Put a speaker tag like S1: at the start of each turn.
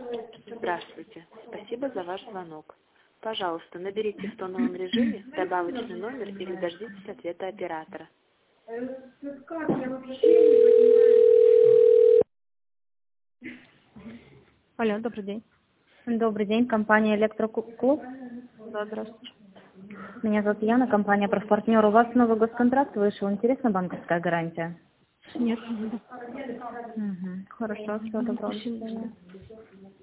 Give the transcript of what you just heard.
S1: Здравствуйте. Спасибо за ваш звонок. Пожалуйста, наберите в тоновом режиме добавочный номер или дождитесь ответа оператора.
S2: Алло, добрый день.
S3: Добрый день, компания «Электроклуб».
S2: Да, здравствуйте.
S3: Меня зовут Яна, компания «Профпартнер». У вас новый госконтракт вышел. Интересна банковская гарантия?
S2: Нет, не буду.
S3: Хорошо, всего доброго.
S2: Спасибо.
S3: До свидания.